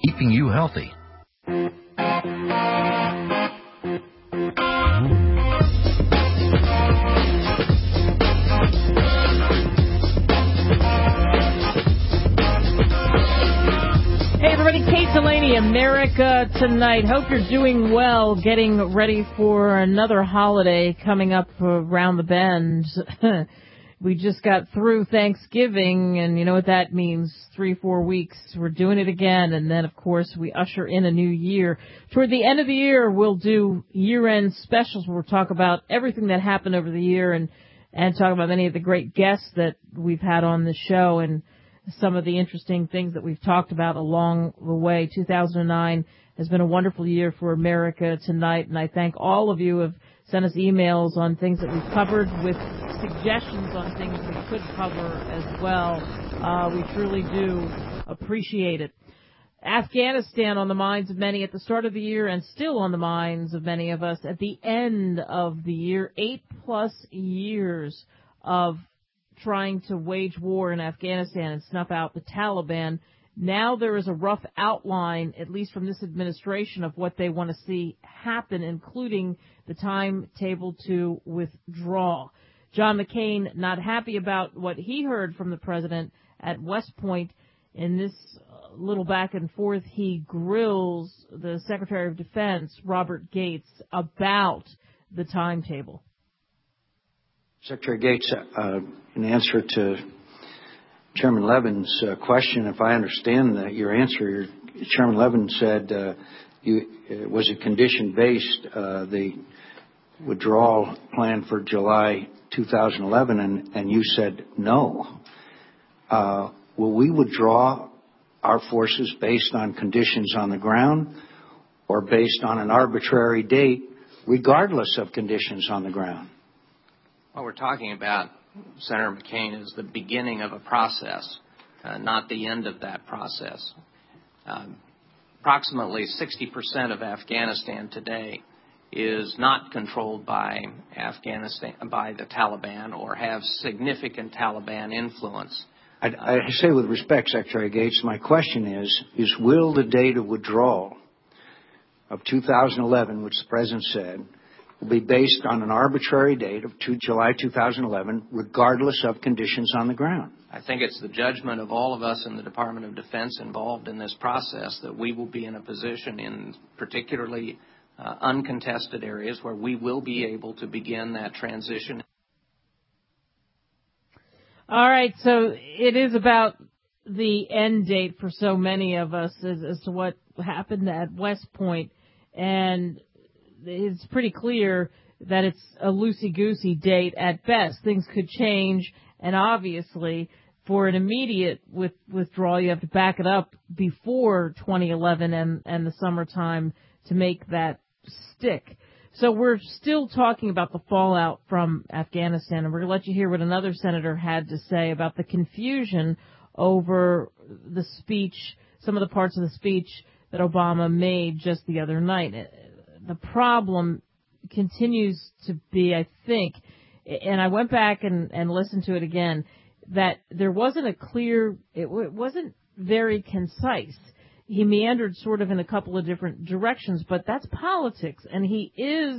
keeping you healthy. Hey everybody, Kate Delaney, America Tonight. Hope you're doing well, getting ready for another holiday coming up around the bend. We just got through Thanksgiving, and you know what that means, 3-4 weeks. We're doing it again, and then, of course, we usher in a new year. Toward the end of the year, we'll do year-end specials where we'll talk about everything that happened over the year and talk about many of the great guests that we've had on the show and some of the interesting things that we've talked about along the way. 2009 has been a wonderful year for America Tonight, and I thank all of you who have sent us emails on things that we've covered with suggestions on things we could cover as well. We truly do appreciate it. Afghanistan on the minds of many at the start of the year and still on the minds of many of us at the end of the year. 8+ years of trying to wage war in Afghanistan and snuff out the Taliban. Now there is a rough outline, at least from this administration, of what they want to see happen, including the timetable to withdraw. John McCain not happy about what he heard from the president at West Point. In this little back and forth, he grills the Secretary of Defense, Robert Gates, about the timetable. Secretary Gates, in answer to Chairman Levin's question, if I understand your answer, Chairman Levin said was it condition-based, the withdrawal plan for July 2011, and you said no. Will we withdraw our forces based on conditions on the ground or based on an arbitrary date, regardless of conditions on the ground? What we're talking about, Senator McCain, is the beginning of a process, not the end of that process. Approximately 60% of Afghanistan today is not controlled by the Taliban or have significant Taliban influence. I say with respect, Secretary Gates, my question is will the date of withdrawal of 2011, which the President said, will be based on an arbitrary date of July 2011, regardless of conditions on the ground? I think it's the judgment of all of us in the Department of Defense involved in this process that we will be in a position in particularly uncontested areas where we will be able to begin that transition. All right, so it is about the end date for so many of us as to what happened at West Point, and it's pretty clear that it's a loosey-goosey date at best. Things could change, and obviously, for an immediate withdrawal, you have to back it up before 2011 and the summertime to make that stick. So we're still talking about the fallout from Afghanistan, and we're going to let you hear what another senator had to say about the confusion over the speech, some of the parts of the speech that Obama made just the other night. The problem continues to be, I think, and I went back and listened to it again, that there wasn't a clear, it wasn't very concise. He meandered sort of in a couple of different directions, but that's politics, and he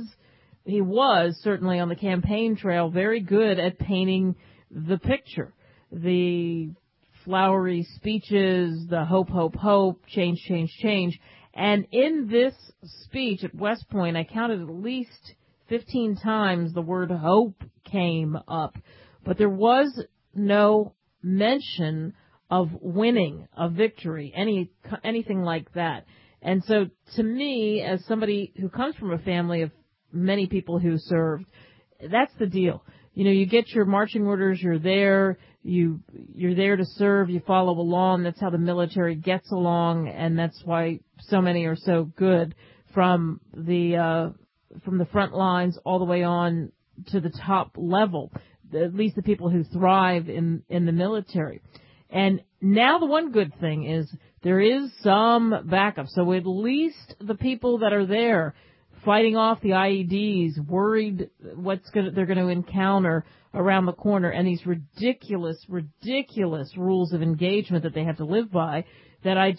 was certainly on the campaign trail very good at painting the picture. The flowery speeches, the hope, hope, hope, change, change, change. And in this speech at West Point, I counted at least 15 times the word hope came up. But there was no mention of winning, of victory, anything like that. And so to me, as somebody who comes from a family of many people who served, that's the deal. You know, you get your marching orders, you're there, you're there to serve, you follow along. That's how the military gets along, and that's why so many are so good from the front lines all the way on to the top level, at least the people who thrive in the military. And now the one good thing is there is some backup. So at least the people that are there fighting off the IEDs, worried they're going to encounter around the corner, and these ridiculous rules of engagement that they have to live by, that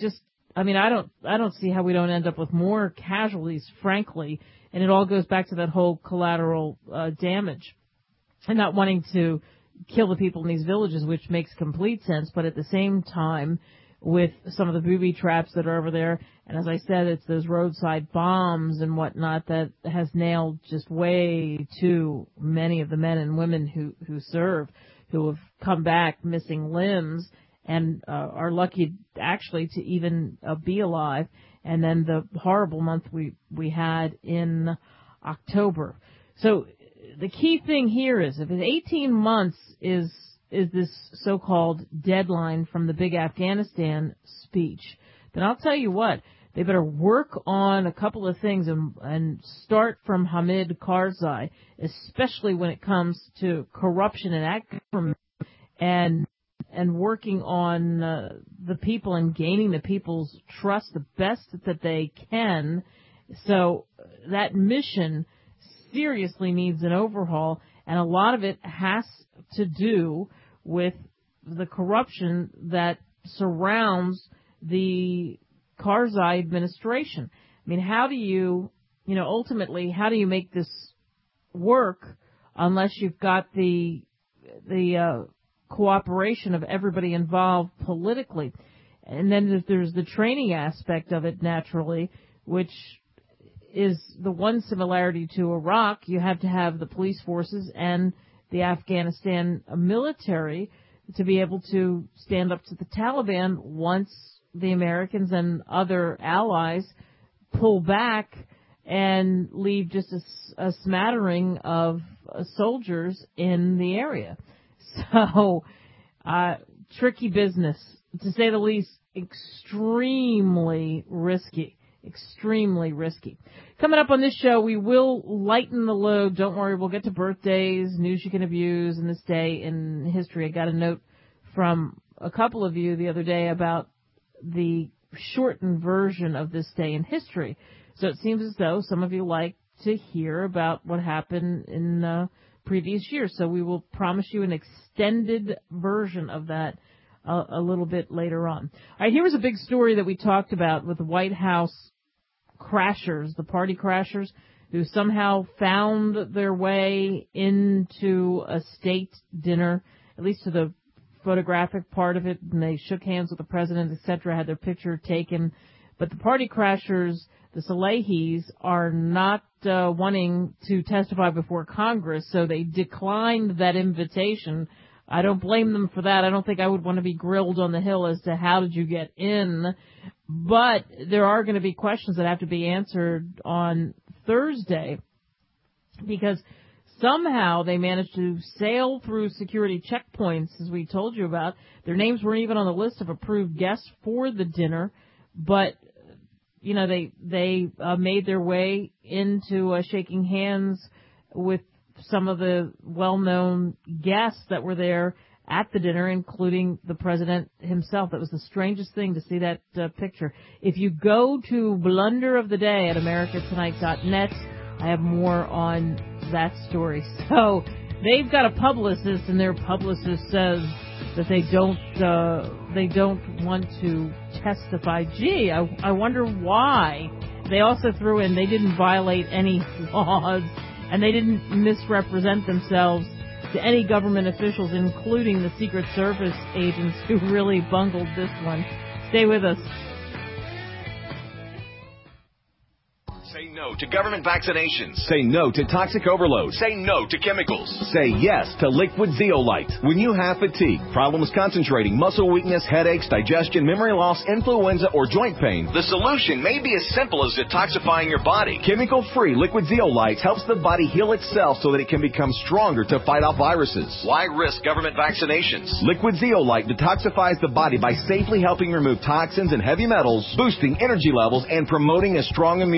I mean, I don't see how we don't end up with more casualties, frankly. And it all goes back to that whole collateral damage and not wanting to kill the people in these villages, which makes complete sense. But at the same time, with some of the booby traps that are over there, and as I said, it's those roadside bombs and whatnot that has nailed just way too many of the men and women who serve, who have come back missing limbs and are lucky actually to even be alive. And then the horrible month we had in October. So the key thing here is if it's 18 months is this so-called deadline from the big Afghanistan speech, then I'll tell you what, they better work on a couple of things and start from Hamid Karzai, especially when it comes to corruption and government and working on the people and gaining the people's trust the best that they can. So that mission seriously needs an overhaul, and a lot of it has to do with the corruption that surrounds the Karzai administration. I mean, how do you ultimately, how do you make this work unless you've got the cooperation of everybody involved politically? And then there's the training aspect of it, naturally, which is the one similarity to Iraq. You have to have the police forces and the Afghanistan military to be able to stand up to the Taliban once the Americans and other allies pull back and leave just a smattering of soldiers in the area. So, tricky business, to say the least, extremely risky. Extremely risky. Coming up on this show, we will lighten the load. Don't worry, we'll get to birthdays, news you can abuse, and this day in history. I got a note from a couple of you the other day about the shortened version of this day in history. So it seems as though some of you like to hear about what happened in previous years. So we will promise you an extended version of that a little bit later on. All right, here was a big story that we talked about with the White House crashers, the party crashers, who somehow found their way into a state dinner, at least to the photographic part of it, and they shook hands with the president, etc., had their picture taken. But the party crashers, the Salehis, are not wanting to testify before Congress, so they declined that invitation. I don't blame them for that. I don't think I would want to be grilled on the Hill as to how did you get in. But there are going to be questions that have to be answered on Thursday, because somehow they managed to sail through security checkpoints, as we told you about. Their names weren't even on the list of approved guests for the dinner, but they made their way into shaking hands with some of the well-known guests that were there at the dinner, including the president himself. That was the strangest thing to see that picture. If you go to Blunder of the Day at americatonight.net, I have more on that story. So they've got a publicist, and their publicist says that they don't want to testify. Gee, I wonder why. They also threw in they didn't violate any laws, and they didn't misrepresent themselves to any government officials, including the Secret Service agents who really bungled this one. Stay with us. Say no to government vaccinations. Say no to toxic overload. Say no to chemicals. Say yes to liquid zeolite. When you have fatigue, problems concentrating, muscle weakness, headaches, digestion, memory loss, influenza, or joint pain, the solution may be as simple as detoxifying your body. Chemical-free liquid zeolite helps the body heal itself so that it can become stronger to fight off viruses. Why risk government vaccinations? Liquid zeolite detoxifies the body by safely helping remove toxins and heavy metals, boosting energy levels, and promoting a strong immune system.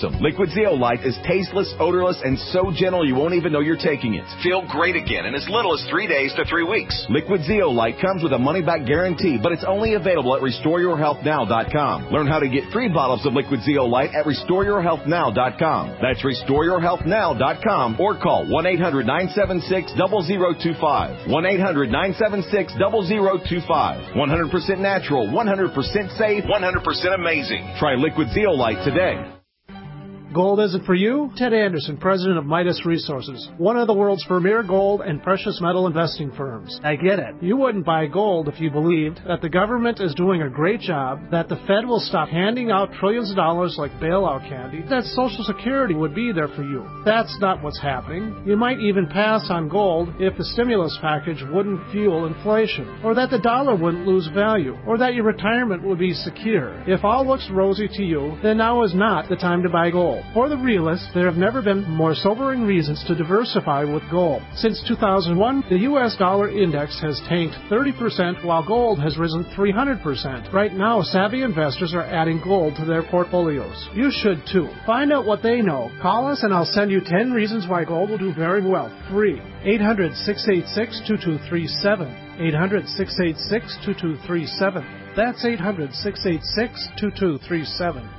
awesome. Liquid Zeolite is tasteless, odorless, and so gentle you won't even know you're taking it. Feel great again in as little as 3 days to 3 weeks. Liquid Zeolite comes with a money-back guarantee, but it's only available at RestoreYourHealthNow.com. Learn how to get 3 bottles of Liquid Zeolite at RestoreYourHealthNow.com. That's RestoreYourHealthNow.com or call 1-800-976-0025. 1-800-976-0025. 100% natural, 100% safe, 100% amazing. Try Liquid Zeolite today. Gold isn't for you? Ted Anderson, president of Midas Resources, one of the world's premier gold and precious metal investing firms. I get it. You wouldn't buy gold if you believed that the government is doing a great job, that the Fed will stop handing out trillions of dollars like bailout candy, that Social Security would be there for you. That's not what's happening. You might even pass on gold if the stimulus package wouldn't fuel inflation, or that the dollar wouldn't lose value, or that your retirement would be secure. If all looks rosy to you, then now is not the time to buy gold. For the realists, there have never been more sobering reasons to diversify with gold. Since 2001, the U.S. dollar index has tanked 30%, while gold has risen 300%. Right now, savvy investors are adding gold to their portfolios. You should too. Find out what they know. Call us and I'll send you 10 reasons why gold will do very well. Free. 800-686-2237. 800-686-2237. That's 800-686-2237.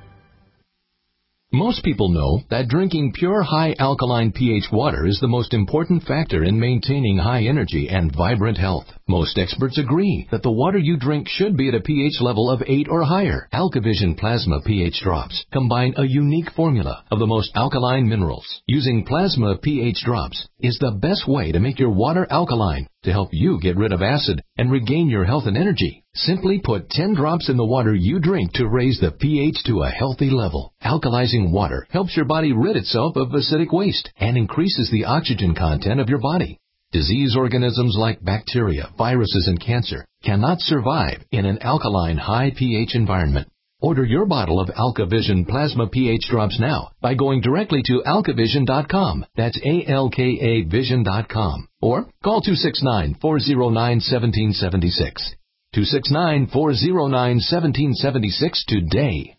Most people know that drinking pure high alkaline pH water is the most important factor in maintaining high energy and vibrant health. Most experts agree that the water you drink should be at a pH level of 8 or higher. AlkaVision Plasma pH drops combine a unique formula of the most alkaline minerals. Using plasma pH drops is the best way to make your water alkaline to help you get rid of acid and regain your health and energy. Simply put 10 drops in the water you drink to raise the pH to a healthy level. Alkalizing water helps your body rid itself of acidic waste and increases the oxygen content of your body. Disease organisms like bacteria, viruses, and cancer cannot survive in an alkaline high pH environment. Order your bottle of AlkaVision Plasma pH drops now by going directly to alkavision.com. That's ALKA Vision.com. Or call 269-409-1776. 269-409-1776 today.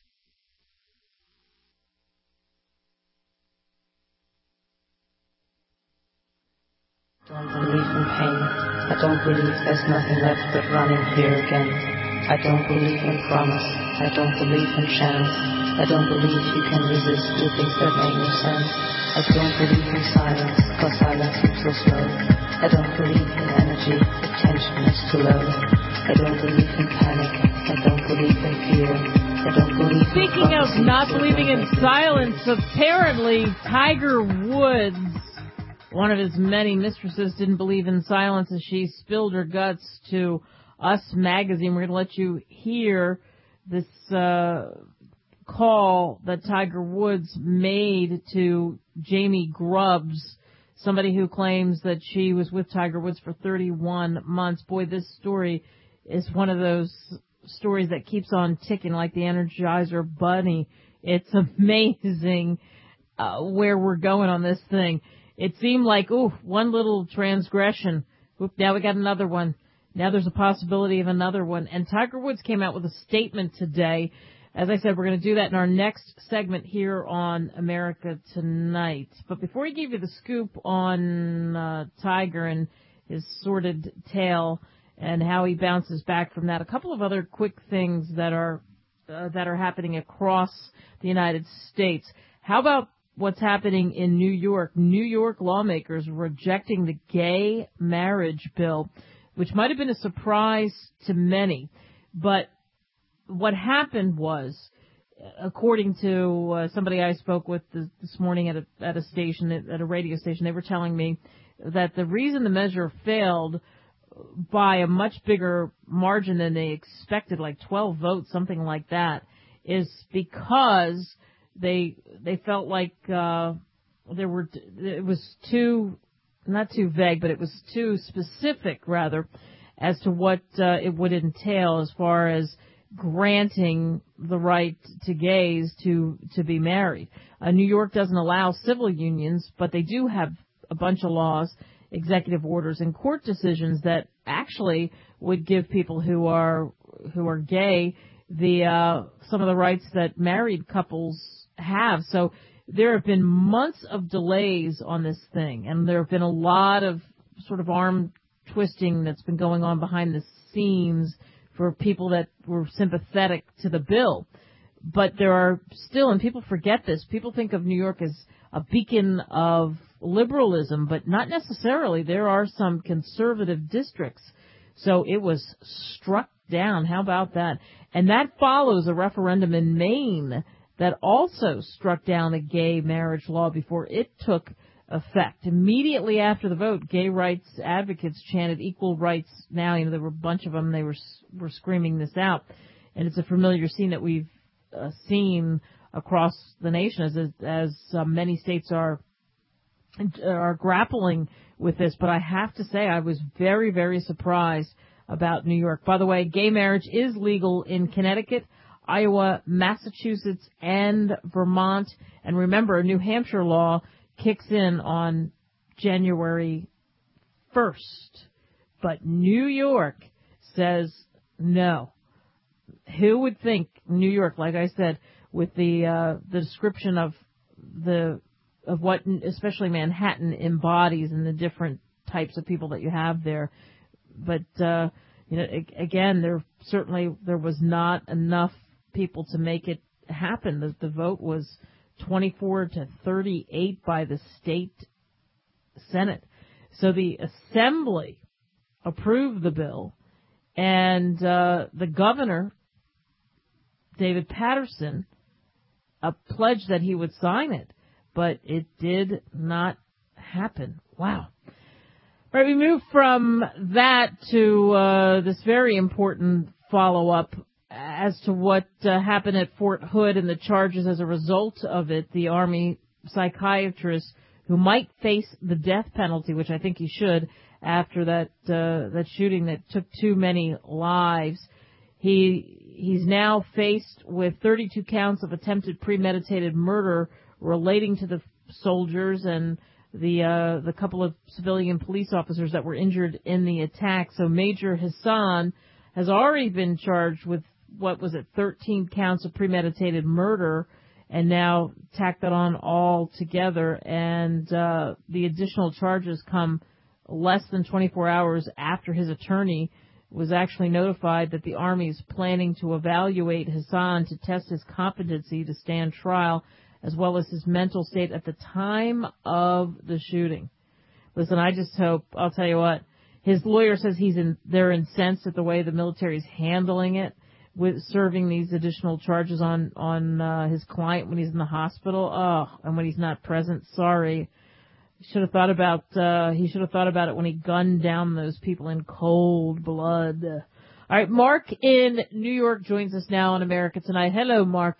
I don't believe in pain. I don't believe there's nothing left but running here again. I don't believe in promise. I don't believe in chance. I don't believe you can resist the things that make no sense. I don't believe in silence, cause silence is so slow. I don't believe in energy, the tension is too low. I don't believe in panic. I don't believe in fear. I don't believe Speaking in of not believing in silence, apparently Tiger Woods, one of his many mistresses, didn't believe in silence as she spilled her guts to Us Magazine. We're going to let you hear this call that Tiger Woods made to Jamie Grubbs, somebody who claims that she was with Tiger Woods for 31 months. Boy, this story is one of those stories that keeps on ticking like the Energizer Bunny. It's amazing where we're going on this thing. It seemed like, one little transgression. Now we got another one. Now there's a possibility of another one. And Tiger Woods came out with a statement today. As I said, we're going to do that in our next segment here on America Tonight. But before I give you the scoop on Tiger and his sordid tale and how he bounces back from that, a couple of other quick things that are happening across the United States. How about what's happening in New York? New York lawmakers rejecting the gay marriage bill, which might have been a surprise to many. But what happened was, according to somebody I spoke with this morning at a station, at a radio station, they were telling me that the reason the measure failed by a much bigger margin than they expected, like 12 votes, something like that, is because they felt like it was too, not too vague, but it was too specific, rather, as to what it would entail as far as granting the right to gays to be married. New York doesn't allow civil unions, but they do have a bunch of laws, executive orders, and court decisions that actually would give people who are gay some of the rights that married couples have. So there have been months of delays on this thing, and there have been a lot of sort of arm twisting that's been going on behind the scenes for people that were sympathetic to the bill. But there are still, and people forget this, people think of New York as a beacon of liberalism, but not necessarily. There are some conservative districts. So it was struck down. How about that? And that follows a referendum in Maine that also struck down a gay marriage law before it took effect. Immediately after the vote, gay rights advocates chanted equal rights now. You know, there were a bunch of them. They were screaming this out. And it's a familiar scene that we've seen across the nation as many states are grappling with this. But I have to say I was very, very surprised about New York. By the way, gay marriage is legal in Connecticut, Iowa, Massachusetts, and Vermont. And remember, a New Hampshire law kicks in on January 1st. But New York says no. Who would think New York, like I said, with the description of what especially Manhattan embodies and the different types of people that you have there. But, again, there was not enough people to make it happen. The vote was 24-38 by the state Senate. So the Assembly approved the bill, and the governor, David Paterson, pledged that he would sign it, but it did not happen. Wow. All right, we move from that to this very important follow-up as to what happened at Fort Hood and the charges as a result of it. The Army psychiatrist who might face the death penalty, which I think he should, after that shooting that took too many lives. He's now faced with 32 counts of attempted premeditated murder relating to the soldiers and the couple of civilian police officers that were injured in the attack. So Major Hassan has already been charged with 13 counts of premeditated murder, and now tacked that on all together. And the additional charges come less than 24 hours after his attorney was actually notified that the Army is planning to evaluate Hassan to test his competency to stand trial, as well as his mental state at the time of the shooting. Listen, I just hope, I'll tell you what, his lawyer says they're incensed at the way the military is handling it, with serving these additional charges on his client when he's in the hospital. Oh, and when he's not present, sorry. He should have thought about it when he gunned down those people in cold blood. All right, Mark in New York joins us now on America Tonight. Hello, Mark.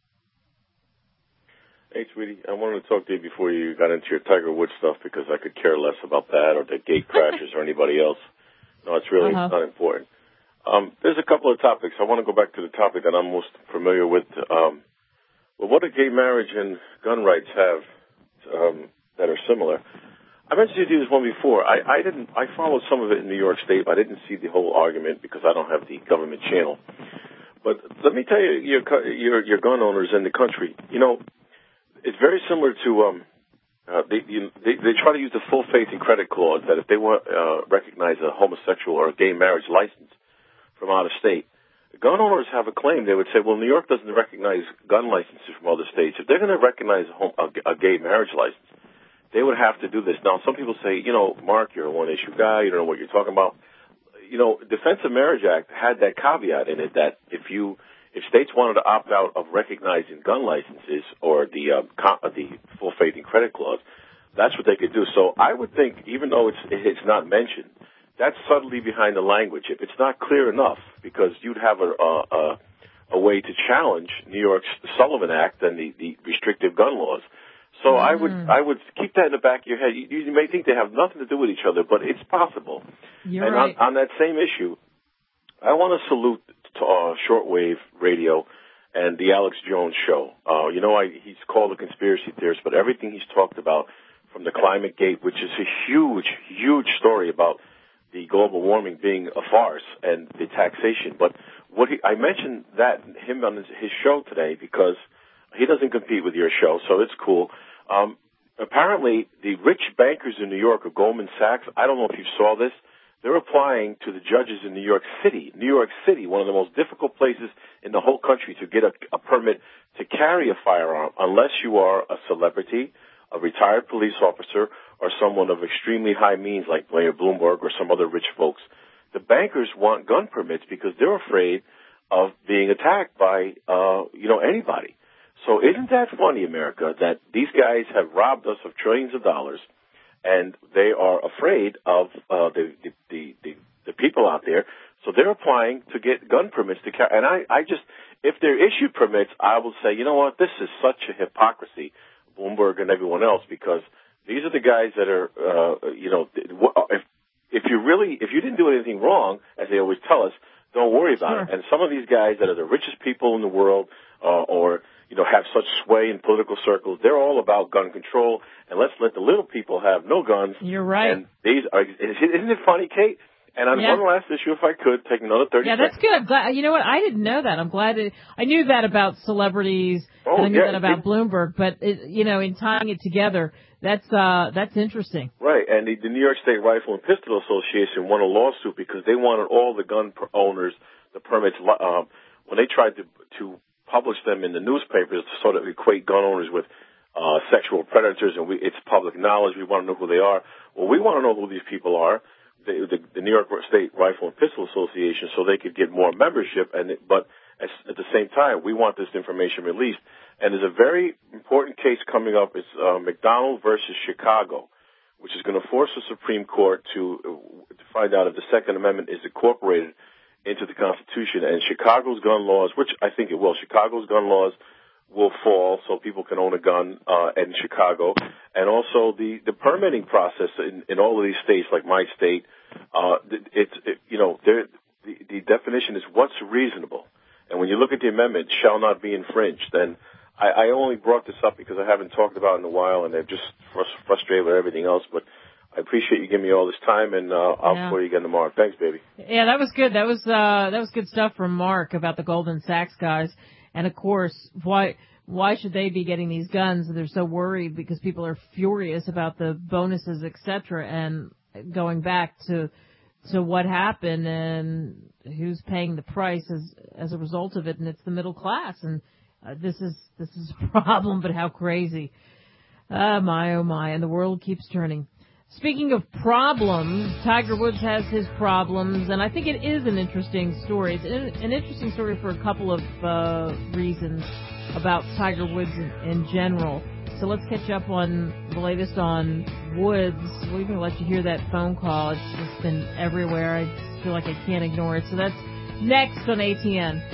Hey, sweetie, I wanted to talk to you before you got into your Tiger Woods stuff, because I could care less about that or the gate crashes or anybody else. No, it's really not important. There's a couple of topics. I want to go back to the topic that I'm most familiar with. Well, what do gay marriage and gun rights have that are similar? I mentioned to you this one before. I followed some of it in New York State, but I didn't see the whole argument because I don't have the government channel. But let me tell you, your gun owners in the country, it's very similar to they try to use the full faith and credit clause that if they want recognize a homosexual or a gay marriage license from out of state, gun owners have a claim. They would say, well, New York doesn't recognize gun licenses from other states. If they're going to recognize a gay marriage license, they would have to do this. Now, some people say, Mark, you're a one-issue guy. You don't know what you're talking about. Defense of Marriage Act had that caveat in it that if states wanted to opt out of recognizing gun licenses or the full faith and credit clause, that's what they could do. So I would think, even though it's not mentioned, that's subtly behind the language. If it's not clear enough, because you'd have a way to challenge New York's Sullivan Act and the restrictive gun laws. So I would keep that in the back of your head. You may think they have nothing to do with each other, but it's possible. You're right. On that same issue, I want to salute shortwave radio and the Alex Jones show. He's called a conspiracy theorist, but everything he's talked about, from the Climate Gate, which is a huge, huge story about the global warming being a farce, and the taxation. But I mentioned him on his show today because he doesn't compete with your show, so it's cool. Apparently, the rich bankers in New York of Goldman Sachs, I don't know if you saw this, they're applying to the judges in New York City. New York City, one of the most difficult places in the whole country to get a permit to carry a firearm unless you are a celebrity, a retired police officer, or someone of extremely high means like Mayor Bloomberg or some other rich folks. The bankers want gun permits because they're afraid of being attacked by, anybody. So isn't that funny, America, that these guys have robbed us of trillions of dollars, and they are afraid of the people out there, so they're applying to get gun permits to carry. And I just, if they're issued permits, I will say, you know what, this is such a hypocrisy, Bloomberg and everyone else, because these are the guys that are, if you didn't do anything wrong, as they always tell us, don't worry about it. And some of these guys that are the richest people in the world, have such sway in political circles, they're all about gun control, and let's let the little people have no guns. You're right. And isn't it funny, Kate? And on one last issue, if I could, take another 30 seconds. Yeah, that's good. I'm glad, you know what? I didn't know that. I'm glad I knew that about celebrities, and I knew that about Bloomberg, but, in tying it together, that's interesting. Right, and the New York State Rifle and Pistol Association won a lawsuit because they wanted all the gun owners, the permits, when they tried to publish them in the newspapers to sort of equate gun owners with sexual predators, and it's public knowledge. We want to know who they are. Well, we want to know who these people are, the New York State Rifle and Pistol Association, so they could get more membership. But at the same time, we want this information released. And there's a very important case coming up. It's McDonald versus Chicago, which is going to force the Supreme Court to find out if the Second Amendment is incorporated into the Constitution. And Chicago's gun laws, which I think it will, Chicago's gun laws will fall so people can own a gun in Chicago. And also the permitting process in all of these states, like my state, the definition is what's reasonable. And when you look at the amendment, shall not be infringed, then I only brought this up because I haven't talked about it in a while, and they're just frustrated with everything else. But I appreciate you giving me all this time, and I'll call you again tomorrow. Thanks, baby. Yeah, that was good. That was good stuff from Mark about the Goldman Sachs guys. And of course, why should they be getting these guns? They're so worried because people are furious about the bonuses, etc. And going back to what happened and who's paying the price as a result of it, and it's the middle class. And this is a problem, but how crazy. My, oh my, and the world keeps turning. Speaking of problems, Tiger Woods has his problems, and I think it is an interesting story. It's an interesting story for a couple of reasons about Tiger Woods in general. So let's catch up on the latest on Woods. We're going to let you hear that phone call. It's just been everywhere. I just feel like I can't ignore it. So that's next on ATN.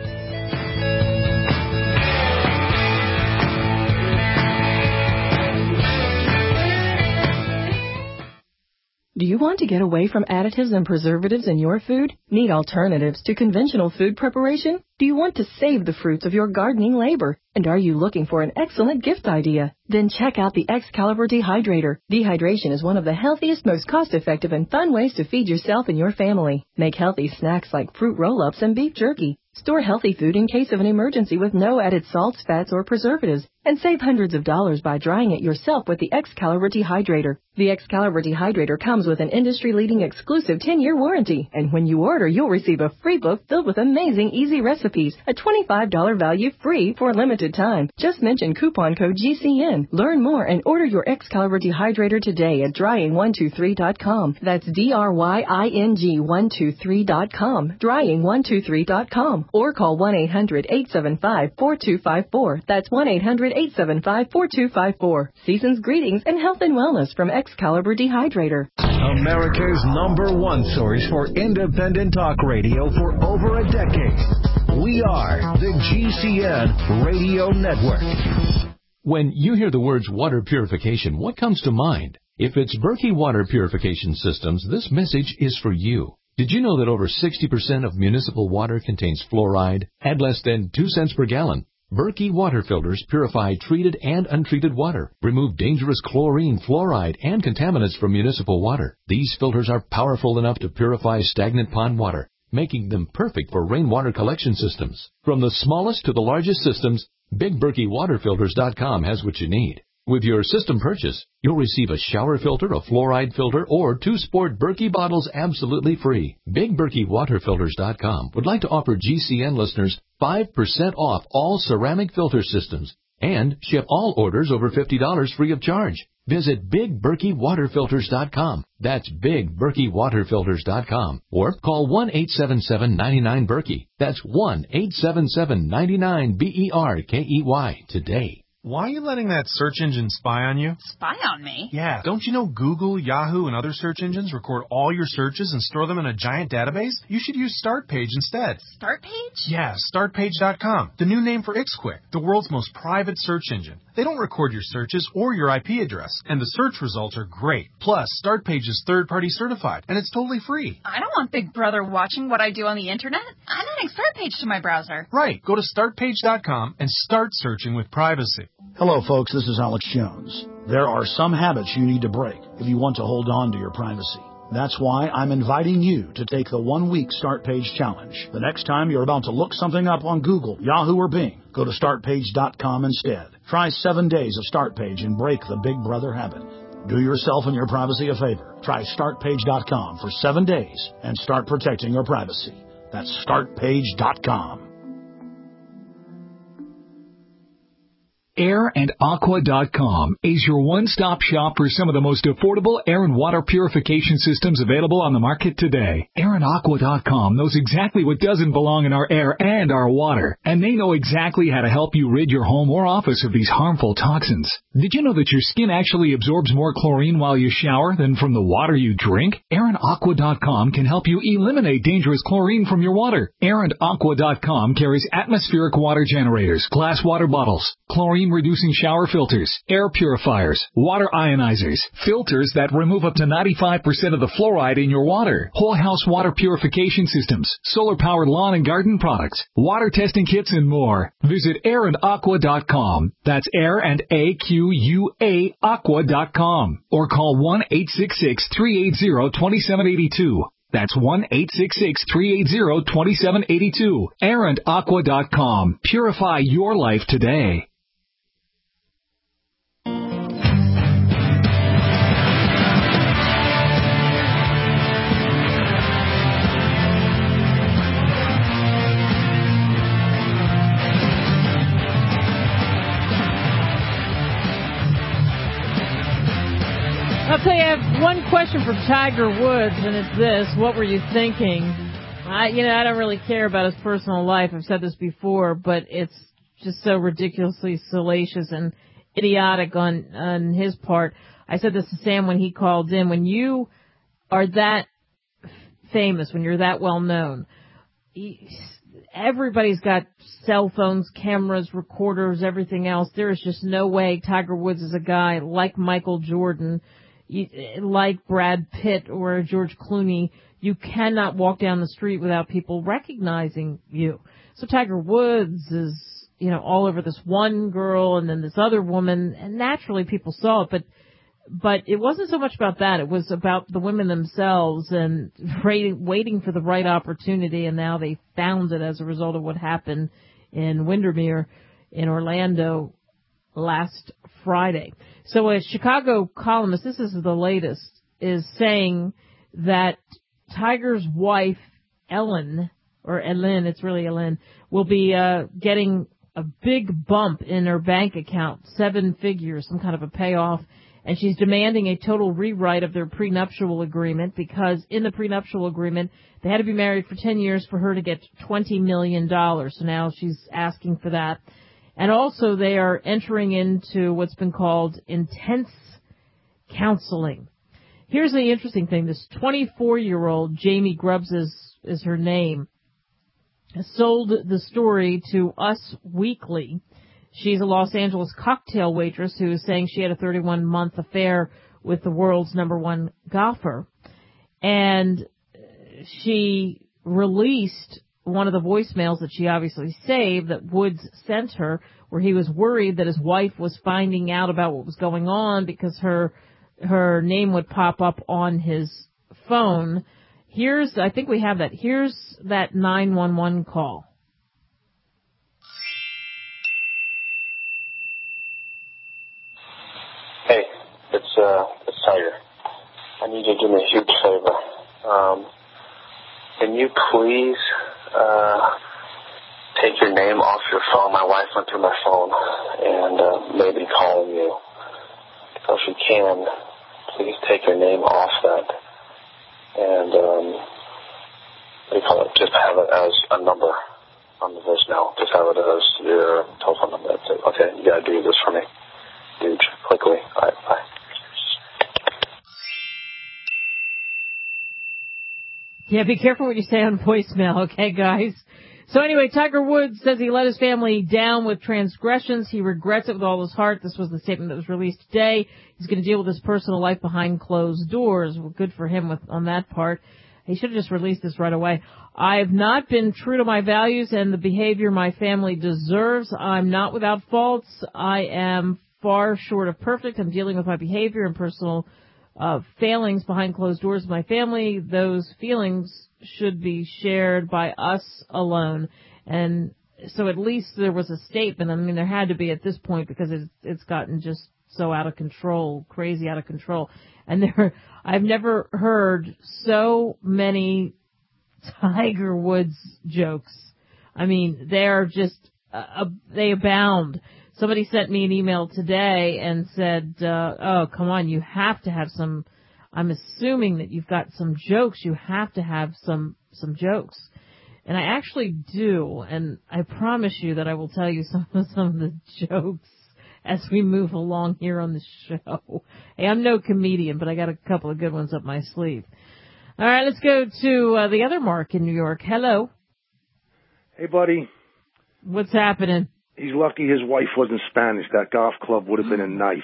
Do you want to get away from additives and preservatives in your food? Need alternatives to conventional food preparation? Do you want to save the fruits of your gardening labor? And are you looking for an excellent gift idea? Then check out the Excalibur Dehydrator. Dehydration is one of the healthiest, most cost-effective, and fun ways to feed yourself and your family. Make healthy snacks like fruit roll-ups and beef jerky. Store healthy food in case of an emergency with no added salts, fats, or preservatives. And save hundreds of dollars by drying it yourself with the Excalibur Dehydrator. The Excalibur Dehydrator comes with an industry-leading exclusive 10-year warranty. And when you order, you'll receive a free book filled with amazing easy recipes. A $25 value free for a limited time. Just mention coupon code GCN. Learn more and order your Excalibur Dehydrator today at drying123.com. That's DRYING123.com. Drying123.com. Or call 1-800-875-4254. That's 1-800-875-4254. Season's greetings and health and wellness from Excalibur Dehydrator. America's #1 source for independent talk radio for over a decade. We are the GCN Radio Network. When you hear the words water purification, what comes to mind? If it's Berkey Water Purification Systems, this message is for you. Did you know that over 60% of municipal water contains fluoride at less than 2 cents per gallon? Berkey water filters purify treated and untreated water, remove dangerous chlorine, fluoride, and contaminants from municipal water. These filters are powerful enough to purify stagnant pond water, making them perfect for rainwater collection systems. From the smallest to the largest systems, BigBerkeyWaterFilters.com has what you need. With your system purchase, you'll receive a shower filter, a fluoride filter, or 2 Sport Berkey bottles absolutely free. BigBerkeyWaterFilters.com would like to offer GCN listeners 5% off all ceramic filter systems and ship all orders over $50 free of charge. Visit BigBerkeyWaterFilters.com. That's BigBerkeyWaterFilters.com. Or call 1-877-99-BERKEY. That's 1-877-99-BERKEY today. Why are you letting that search engine spy on you? Spy on me? Yeah. Don't you know Google, Yahoo, and other search engines record all your searches and store them in a giant database? You should use StartPage instead. StartPage? Yeah, StartPage.com. The new name for Ixquick, the world's most private search engine. They don't record your searches or your IP address, and the search results are great. Plus, StartPage is third-party certified, and it's totally free. I don't want Big Brother watching what I do on the internet. I'm adding StartPage to my browser. Right. Go to StartPage.com and start searching with privacy. Hello, folks. This is Alex Jones. There are some habits you need to break if you want to hold on to your privacy. That's why I'm inviting you to take the 1-week StartPage challenge. The next time you're about to look something up on Google, Yahoo, or Bing, go to StartPage.com instead. Try 7 days of StartPage and break the Big Brother habit. Do yourself and your privacy a favor. Try StartPage.com for 7 days and start protecting your privacy. That's StartPage.com. AirandAqua.com is your one-stop shop for some of the most affordable air and water purification systems available on the market today. AirandAqua.com knows exactly what doesn't belong in our air and our water, and they know exactly how to help you rid your home or office of these harmful toxins. Did you know that your skin actually absorbs more chlorine while you shower than from the water you drink? AirandAqua.com can help you eliminate dangerous chlorine from your water. AirandAqua.com carries atmospheric water generators, glass water bottles, chlorine-reducing shower filters, air purifiers, water ionizers, filters that remove up to 95% of the fluoride in your water, whole house water purification systems, solar-powered lawn and garden products, water testing kits, and more. Visit AirandAqua.com. That's Air and AQUA Aqua.com. Or call 1-866-380-2782. That's 1-866-380-2782. AirandAqua.com. Purify your life today. I'll tell you, I have one question for Tiger Woods, and it's this. What were you thinking? I don't really care about his personal life. I've said this before, but it's just so ridiculously salacious and idiotic on his part. I said this to Sam when he called in. When you are that famous, when you're that well known, everybody's got cell phones, cameras, recorders, everything else. There is just no way Tiger Woods is a guy like Michael Jordan, like Brad Pitt or George Clooney. You cannot walk down the street without people recognizing you. So Tiger Woods is, all over this one girl and then this other woman, and naturally people saw it, but it wasn't so much about that. It was about the women themselves and waiting for the right opportunity, and now they found it as a result of what happened in Windermere in Orlando last Friday. So a Chicago columnist, this is the latest, is saying that Tiger's wife, Ellen, it's really Ellen, will be getting a big bump in her bank account, 7 figures, some kind of a payoff, and she's demanding a total rewrite of their prenuptial agreement because in the prenuptial agreement, they had to be married for 10 years for her to get $20 million. So now she's asking for that. And also they are entering into what's been called intense counseling. Here's the interesting thing. This 24-year-old, Jamie Grubbs is her name, sold the story to Us Weekly. She's a Los Angeles cocktail waitress who is saying she had a 31-month affair with the world's #1 golfer. And she released one of the voicemails that she obviously saved that Woods sent her, where he was worried that his wife was finding out about what was going on because her name would pop up on his phone. I think we have that. Here's that 911 call. Hey, it's Tiger. I need you to do me a huge favor. Can you please take your name off your phone? My wife went through my phone and maybe calling you. So if you can, please take your name off that. And what do you call it? Just have it as a number on the voicemail. Just have it as your telephone number. That's it. Okay, you gotta do this for me. Huge. Quickly. All right, bye. Yeah, be careful what you say on voicemail, okay, guys? So anyway, Tiger Woods says he let his family down with transgressions. He regrets it with all his heart. This was the statement that was released today. He's going to deal with his personal life behind closed doors. Well, good for him on that part. He should have just released this right away. I have not been true to my values and the behavior my family deserves. I'm not without faults. I am far short of perfect. I'm dealing with my behavior and personal failings behind closed doors of my family. Those feelings should be shared by us alone. And so at least there was a statement. I mean, there had to be at this point because it's gotten just so out of control, crazy out of control. And I've never heard so many Tiger Woods jokes. I mean, they're just, they abound. Somebody sent me an email today and said, oh, come on, you have to have some, I'm assuming that you've got some jokes. You have to have some jokes. And I actually do, and I promise you that I will tell you some of the jokes as we move along here on the show. Hey, I'm no comedian, but I got a couple of good ones up my sleeve. All right, let's go to the other Mark in New York. Hello. Hey, buddy. What's happening? He's lucky his wife wasn't Spanish. That golf club would have been a knife.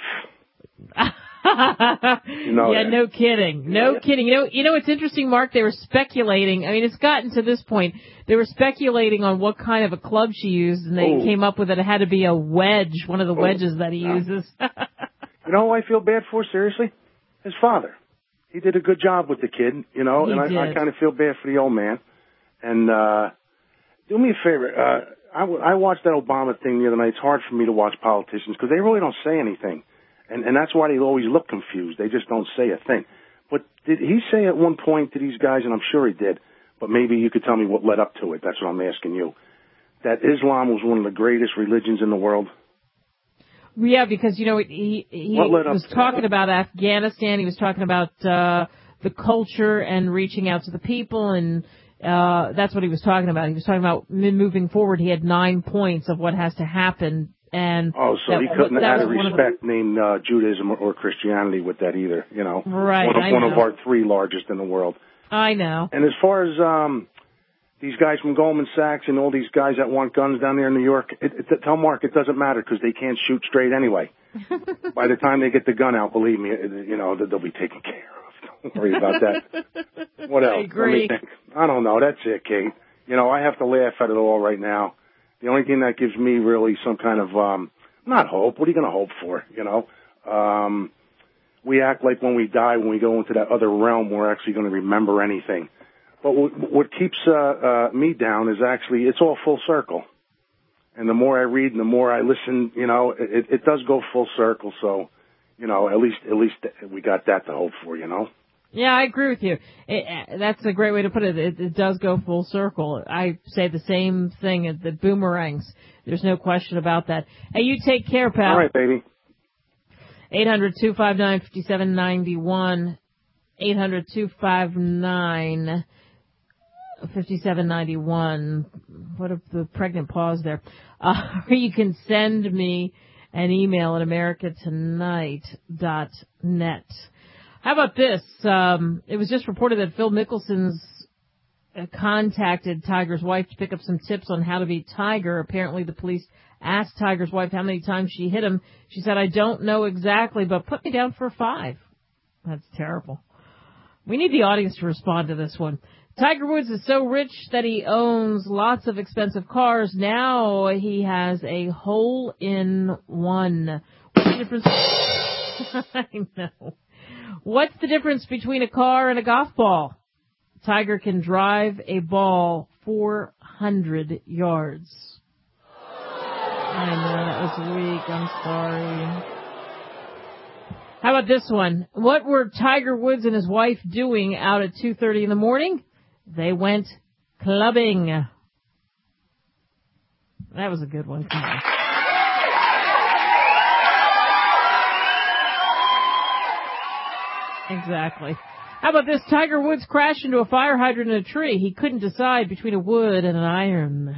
You know yeah, that. no kidding. No kidding. You know, it's interesting, Mark, they were speculating. I mean, it's gotten to this point. They were speculating on what kind of a club she used, and they came up with it. It had to be a wedge, one of the wedges that he uses. You know who I feel bad for, seriously? His father. He did a good job with the kid, you know, and I kind of feel bad for the old man. And do me a favor. I watched that Obama thing the other night. It's hard for me to watch politicians because they really don't say anything. And that's why they always look confused. They just don't say a thing. But did he say at one point to these guys, and I'm sure he did, but maybe you could tell me what led up to it. That's what I'm asking you. That Islam was one of the greatest religions in the world? Yeah, because, you know, he was talking about Afghanistan. He was talking about the culture and reaching out to the people, and that's what he was talking about. He was talking about moving forward. He had 9 points of what has to happen. And so he couldn't have had a respect named Judaism or Christianity with that either, you know. Right, one of our three largest in the world. I know. And as far as these guys from Goldman Sachs and all these guys that want guns down there in New York, tell Mark it doesn't matter because they can't shoot straight anyway. By the time they get the gun out, believe me, you know, they'll be taken care of. Don't worry about that. What else? I agree. Let me think. I don't know. That's it, Kate. You know, I have to laugh at it all right now. The only thing that gives me really some kind of, not hope. What are you going to hope for, you know? We act like when we die, when we go into that other realm, we're actually going to remember anything. But what keeps me down is actually, it's all full circle. And the more I read and the more I listen, you know, it does go full circle. So, you know, at least we got that to hope for, you know? Yeah, I agree with you. That's a great way to put it. It does go full circle. I say the same thing at the boomerangs. There's no question about that. Hey, you take care, pal. All right, baby. 800-259-5791. 800-259-5791. What a the pregnant pause there. Or you can send me an email at americatonight.net. How about this? It was just reported that Phil Mickelson's contacted Tiger's wife to pick up some tips on how to beat Tiger. Apparently the police asked Tiger's wife how many times she hit him. She said, I don't know exactly, but put me down for 5. That's terrible. We need the audience to respond to this one. Tiger Woods is so rich that he owns lots of expensive cars. Now he has a hole-in-one. What's the difference? I know. What's the difference between a car and a golf ball? Tiger can drive a ball 400 yards. I know, that was weak. I'm sorry. How about this one? What were Tiger Woods and his wife doing out at 2:30 in the morning? They went clubbing. That was a good one. Come on. Exactly. How about this? Tiger Woods crashed into a fire hydrant in a tree. He couldn't decide between a wood and an iron.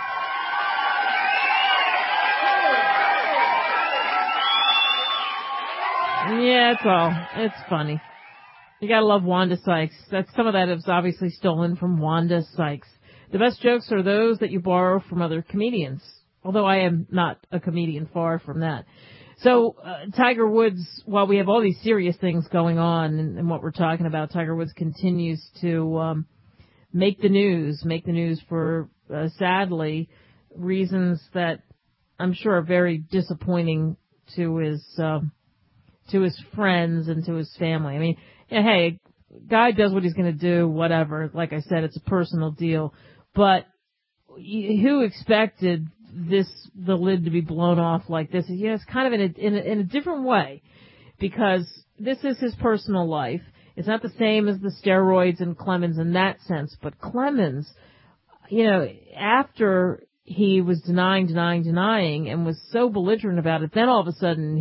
Yeah, it's all. It's funny. You gotta love Wanda Sykes. Some of that is obviously stolen from Wanda Sykes. The best jokes are those that you borrow from other comedians. Although I am not a comedian, far from that. So, Tiger Woods, while we have all these serious things going on and what we're talking about, Tiger Woods continues to make the news for, sadly, reasons that I'm sure are very disappointing to his friends and to his family. I mean, hey, guy does what he's going to do, whatever. Like I said, it's a personal deal. But who expected the lid to be blown off like this? Yeah, it's kind of in a different way, because this is his personal life. It's not the same as the steroids and Clemens in that sense. But Clemens, after he was denying, and was so belligerent about it, then all of a sudden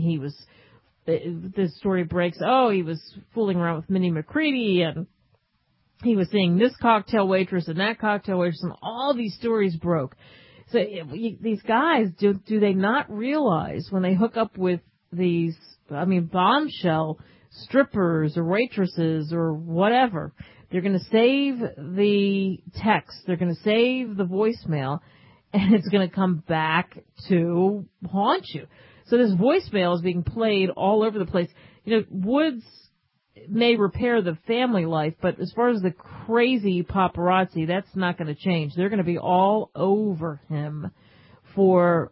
the story breaks, he was fooling around with Minnie McCready, and he was seeing this cocktail waitress and that cocktail waitress, and all these stories broke. So these guys, do they not realize when they hook up with these, bombshell strippers or waitresses or whatever, they're going to save the text, they're going to save the voicemail, and it's going to come back to haunt you. So this voicemail is being played all over the place. Woods may repair the family life, but as far as the crazy paparazzi, that's not going to change. They're going to be all over him for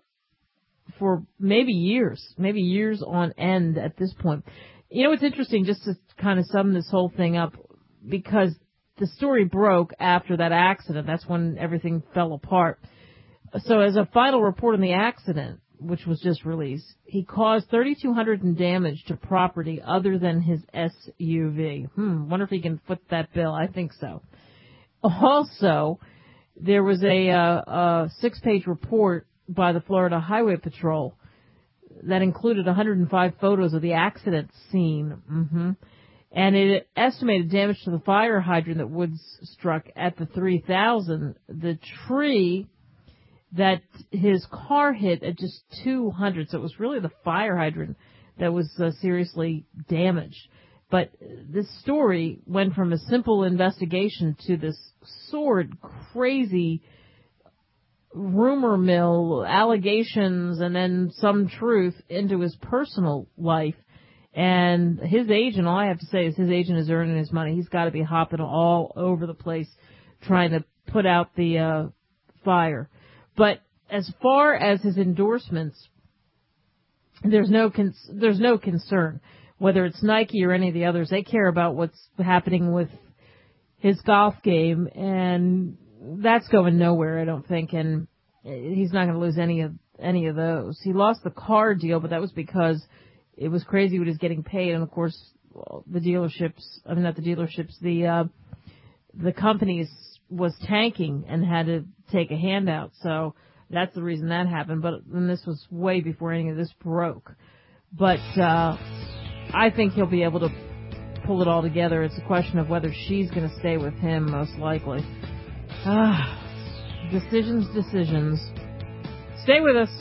maybe years on end at this point. It's interesting, just to kind of sum this whole thing up, because the story broke after that accident. That's when everything fell apart. So as a final report on the accident, which was just released, he caused $3,200 in damage to property other than his SUV. Wonder if he can foot that bill. I think so. Also, there was a 6-page report by the Florida Highway Patrol that included 105 photos of the accident scene. And it estimated damage to the fire hydrant that Woods struck at the 3,000. The tree that his car hit at just 200, so it was really the fire hydrant that was seriously damaged. But this story went from a simple investigation to this sordid, crazy rumor mill, allegations, and then some truth into his personal life. And his agent, all I have to say is his agent is earning his money. He's got to be hopping all over the place trying to put out the fire. But as far as his endorsements, there's no concern. Whether it's Nike or any of the others, they care about what's happening with his golf game, and that's going nowhere, I don't think. And he's not going to lose any of those. He lost the car deal, but that was because it was crazy what he was getting paid. And of course, the companies was tanking and had to take a handout. So that's the reason that happened. But and this was way before any of this broke. But I think he'll be able to pull it all together. It's a question of whether she's going to stay with him, most likely. Decisions. Stay with us.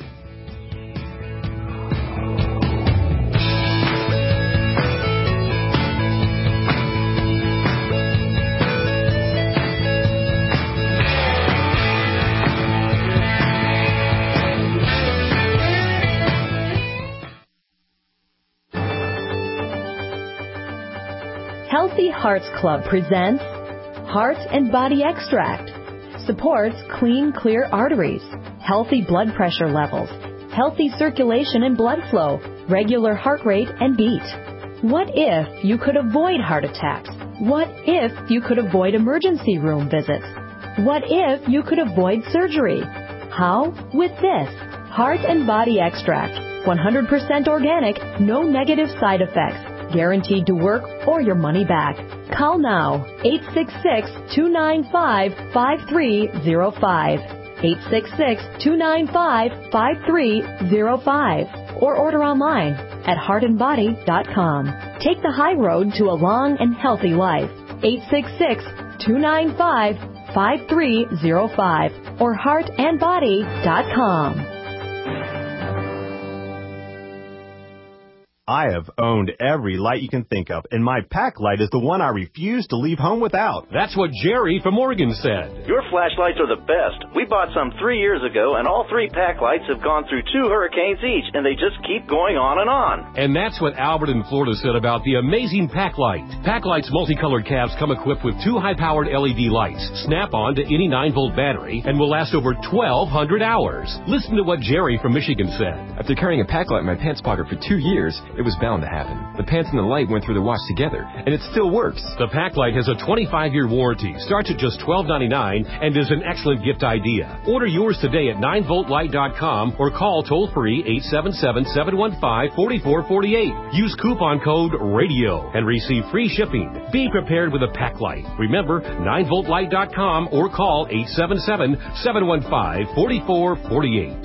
Healthy Hearts Club presents Heart and Body Extract. Supports clean, clear arteries, healthy blood pressure levels, healthy circulation and blood flow, regular heart rate and beat. What if you could avoid heart attacks, What if you could avoid emergency room visits? What if you could avoid surgery? How? With this. Heart and Body Extract. 100% organic, no negative side effects. Guaranteed to work or your money back. Call now. 866-295-5305. 866-295-5305. Or order online at heartandbody.com. Take the high road to a long and healthy life. 866-295-5305 or heartandbody.com. I have owned every light you can think of, and my pack light is the one I refuse to leave home without. That's what Jerry from Oregon said. Your flashlights are the best. We bought some 3 years ago, and all 3 pack lights have gone through 2 hurricanes each, and they just keep going on and on. And that's what Albert in Florida said about the amazing pack light. Pack light's multicolored caps come equipped with 2 high-powered LED lights, snap on to any 9-volt battery, and will last over 1,200 hours. Listen to what Jerry from Michigan said. After carrying a pack light in my pants pocket for 2 years, it was bound to happen. The pants and the light went through the wash together, and it still works. The pack light has a 25-year warranty, starts at just $12.99, and is an excellent gift idea. Order yours today at 9voltlight.com or call toll-free 877-715-4448. Use coupon code RADIO and receive free shipping. Be prepared with a pack light. Remember, 9voltlight.com or call 877-715-4448.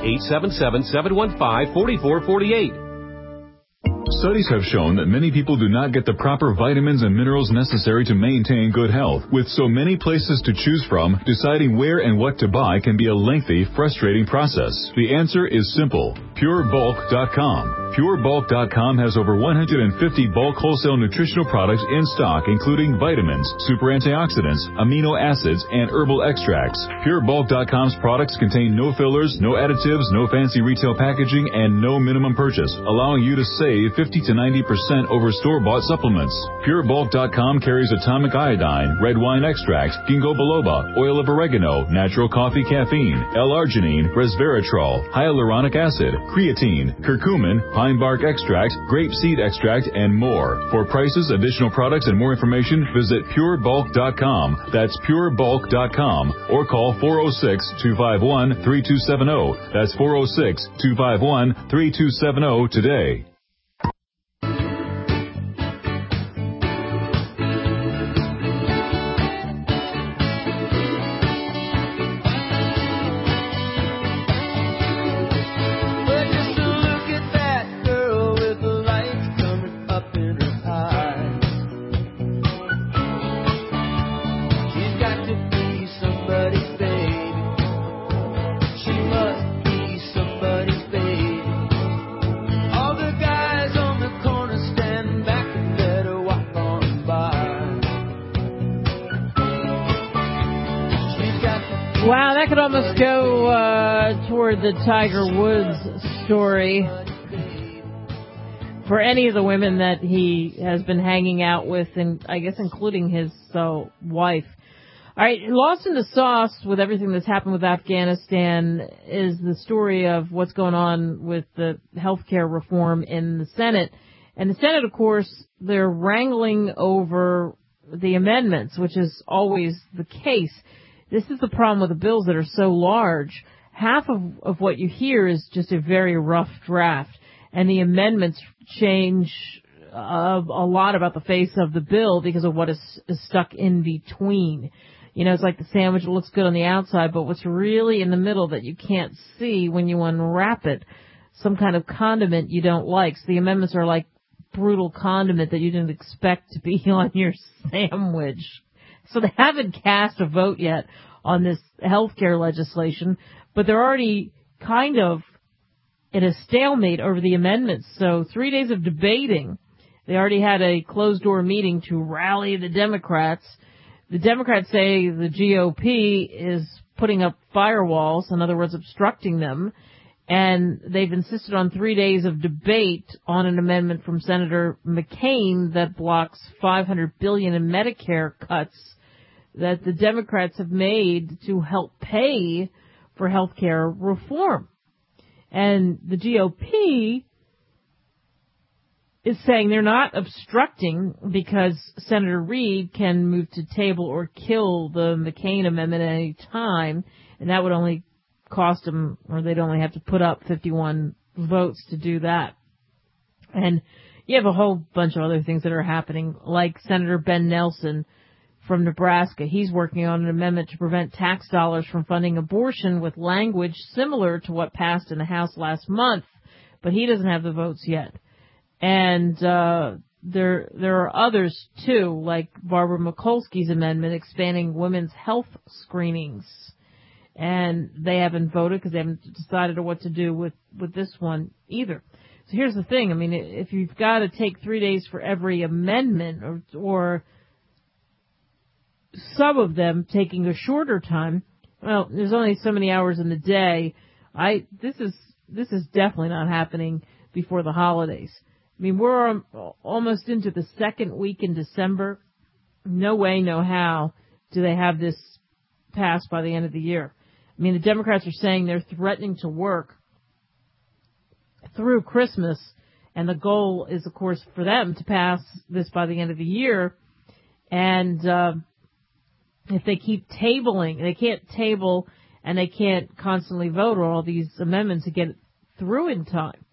877-715-4448. Studies have shown that many people do not get the proper vitamins and minerals necessary to maintain good health. With so many places to choose from, deciding where and what to buy can be a lengthy, frustrating process. The answer is simple. PureBulk.com. PureBulk.com has over 150 bulk wholesale nutritional products in stock, including vitamins, super antioxidants, amino acids, and herbal extracts. PureBulk.com's products contain no fillers, no additives, no fancy retail packaging, and no minimum purchase, allowing you to save 50 to 90% over store-bought supplements. PureBulk.com carries atomic iodine, red wine extract, ginkgo biloba, oil of oregano, natural coffee caffeine, L-arginine, resveratrol, hyaluronic acid, creatine, curcumin, pine bark extract, grape seed extract, and more. For prices, additional products, and more information, visit PureBulk.com. That's PureBulk.com or call 406-251-3270. That's 406-251-3270 today. Wow, that could almost go toward the Tiger Woods story for any of the women that he has been hanging out with, and I guess including his wife. All right, lost in the sauce with everything that's happened with Afghanistan is the story of what's going on with the healthcare reform in the Senate. And the Senate, of course, they're wrangling over the amendments, which is always the case. This is the problem with the bills that are so large. Half of what you hear is just a very rough draft, and the amendments change a lot about the face of the bill because of what is stuck in between. You know, it's like the sandwich that looks good on the outside, but what's really in the middle that you can't see when you unwrap it, some kind of condiment you don't like. So the amendments are like brutal condiment that you didn't expect to be on your sandwich. So they haven't cast a vote yet on this healthcare legislation, but they're already kind of in a stalemate over the amendments. So 3 days of debating. They already had a closed-door meeting to rally the Democrats. The Democrats say the GOP is putting up firewalls, in other words, obstructing them. And they've insisted on 3 days of debate on an amendment from Senator McCain that blocks $500 billion in Medicare cuts that the Democrats have made to help pay for health care reform. And the GOP is saying they're not obstructing because Senator Reid can move to table or kill the McCain amendment at any time, and that would only cost them, or they'd only have to put up 51 votes to do that. And you have a whole bunch of other things that are happening, like Senator Ben Nelson from Nebraska. He's working on an amendment to prevent tax dollars from funding abortion with language similar to what passed in the House last month, but he doesn't have the votes yet. And there are others, too, like Barbara Mikulski's amendment expanding women's health screenings. And they haven't voted because they haven't decided what to do with this one either. So here's the thing. I mean, if you've got to take 3 days for every amendment or some of them taking a shorter time, well, there's only so many hours in the day. This is definitely not happening before the holidays. I mean, we're almost into the second week in December. No way, no how do they have this passed by the end of the year. I mean, the Democrats are saying they're threatening to work through Christmas, and the goal is, of course, for them to pass this by the end of the year. And if they keep tabling, they can't table and they can't constantly vote on all these amendments to get it through in time.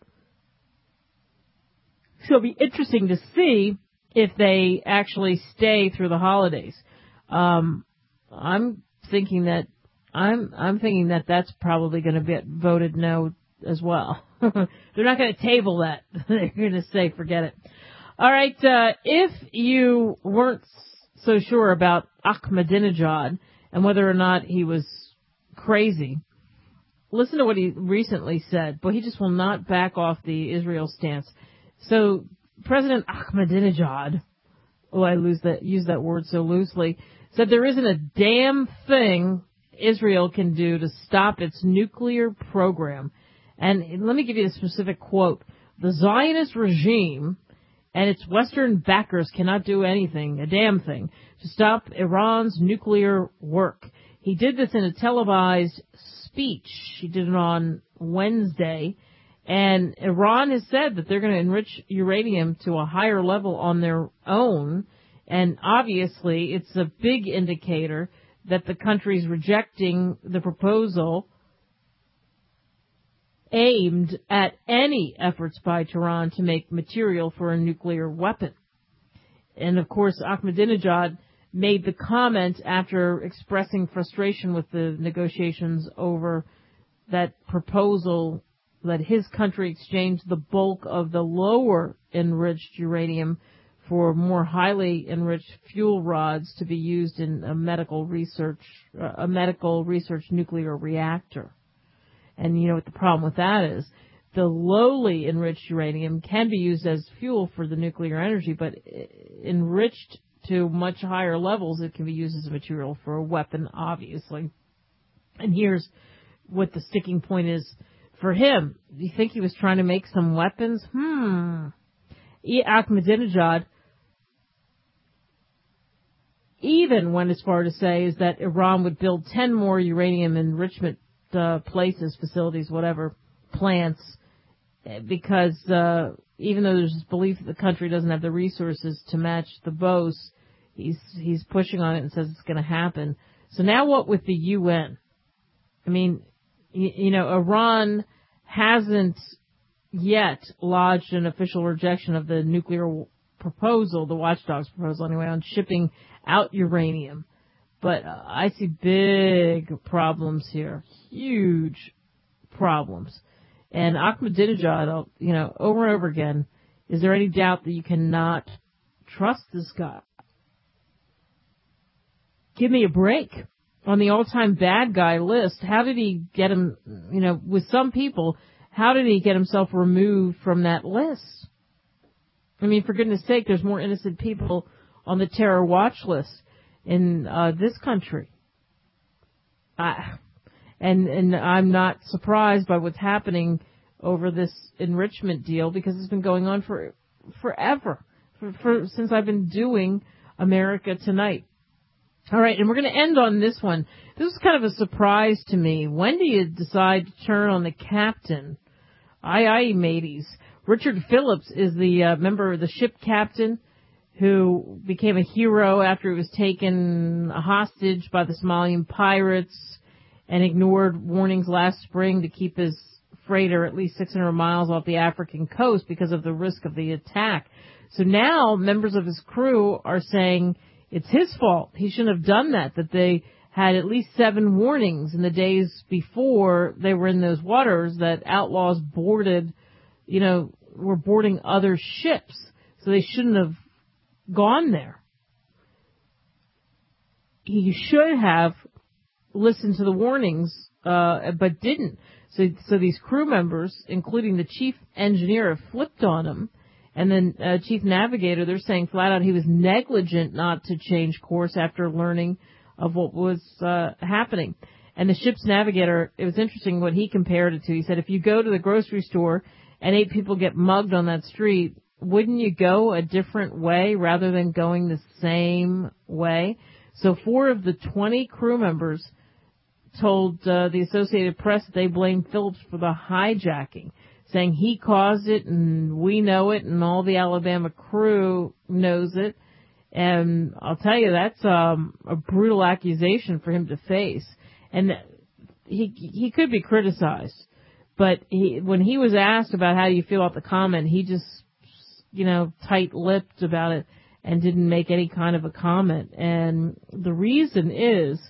So it'll be interesting to see if they actually stay through the holidays. I'm thinking that that's probably going to be voted no as well. They're not going to table that. They're going to say, forget it. All right. If you weren't so sure about Ahmadinejad and whether or not he was crazy, listen to what he recently said. But he just will not back off the Israel stance. So President Ahmadinejad, I use that word so loosely, said there isn't a damn thing Israel can do to stop its nuclear program. And let me give you a specific quote. The Zionist regime and its Western backers cannot do anything, a damn thing, to stop Iran's nuclear work. He did this in a televised speech. He did it on Wednesday. And Iran has said that they're going to enrich uranium to a higher level on their own. And obviously, it's a big indicator that the country's rejecting the proposal aimed at any efforts by Tehran to make material for a nuclear weapon. And, of course, Ahmadinejad made the comment after expressing frustration with the negotiations over that proposal that his country exchanged the bulk of the lower enriched uranium for more highly enriched fuel rods to be used in a medical research nuclear reactor. And you know what the problem with that is? The lowly enriched uranium can be used as fuel for the nuclear energy, but enriched to much higher levels, it can be used as a material for a weapon, obviously. And here's what the sticking point is for him. Do you think he was trying to make some weapons? Ahmadinejad even went as far to say is that Iran would build 10 more uranium enrichment places, facilities, whatever, plants, because even though there's this belief that the country doesn't have the resources to match the boasts, he's pushing on it and says it's going to happen. So now what with the UN? I mean, you know, Iran hasn't yet lodged an official rejection of the nuclear proposal, the watchdog's proposal anyway, on shipping out uranium. But I see big problems here, huge problems. And Ahmadinejad, you know, over and over again, is there any doubt that you cannot trust this guy? Give me a break. On the all-time bad guy list, how did he get him, you know, with some people, how did he get himself removed from that list? I mean, for goodness sake, there's more innocent people on the terror watch list in this country. And I'm not surprised by what's happening over this enrichment deal because it's been going on forever, since I've been doing America Tonight. All right, and we're going to end on this one. This was kind of a surprise to me. When do you decide to turn on the captain? Aye, aye, mateys. Richard Phillips is the member of the ship captain who became a hero after he was taken hostage by the Somalian pirates and ignored warnings last spring to keep his freighter at least 600 miles off the African coast because of the risk of the attack. So now members of his crew are saying it's his fault. He shouldn't have done that they had at least 7 warnings in the days before they were in those waters that outlaws boarded, were boarding other ships. So they shouldn't have gone there. He should have listened to the warnings, but didn't. So these crew members, including the chief engineer, have flipped on him. And then chief navigator, they're saying flat out he was negligent not to change course after learning of what was happening. And the ship's navigator, it was interesting what he compared it to. He said, if you go to the grocery store and 8 people get mugged on that street, wouldn't you go a different way rather than going the same way? So 4 of the 20 crew members told the Associated Press that they blamed Phillips for the hijacking, saying he caused it and we know it and all the Alabama crew knows it. And I'll tell you, that's a brutal accusation for him to face. And he could be criticized. But when he was asked about how do you feel about the comment, he just, tight-lipped about it and didn't make any kind of a comment. And the reason is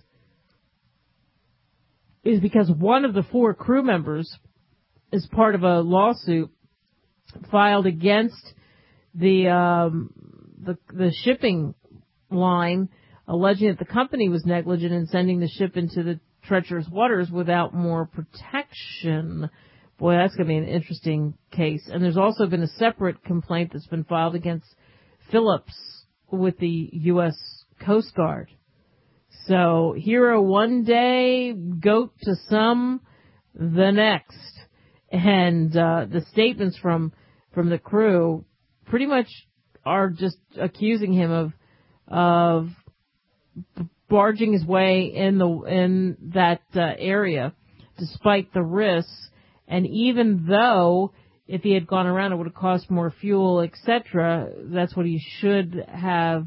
because one of the 4 crew members is part of a lawsuit filed against the shipping line, alleging that the company was negligent in sending the ship into the treacherous waters without more protection. Boy, that's going to be an interesting case. And there's also been a separate complaint that's been filed against Phillips with the U.S. Coast Guard. So, hero one day, goat to some the next. And the statements from the crew pretty much are just accusing him of barging his way in that area despite the risks. And even though if he had gone around it would have cost more fuel, etc., that's what he should have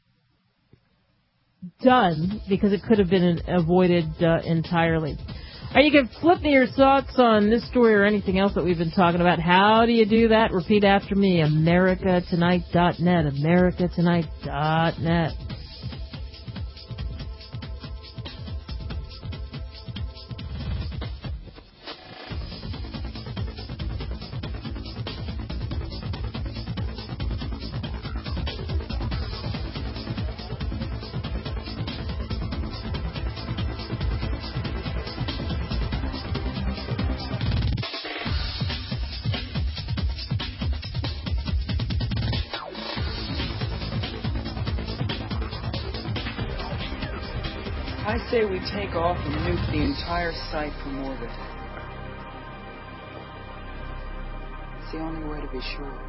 done because it could have been avoided entirely. All right, you can flip me your thoughts on this story or anything else that we've been talking about. How do you do that? Repeat after me. AmericaTonight.net. AmericaTonight.net. I say we take off and nuke the entire site from orbit. It's the only way to be sure.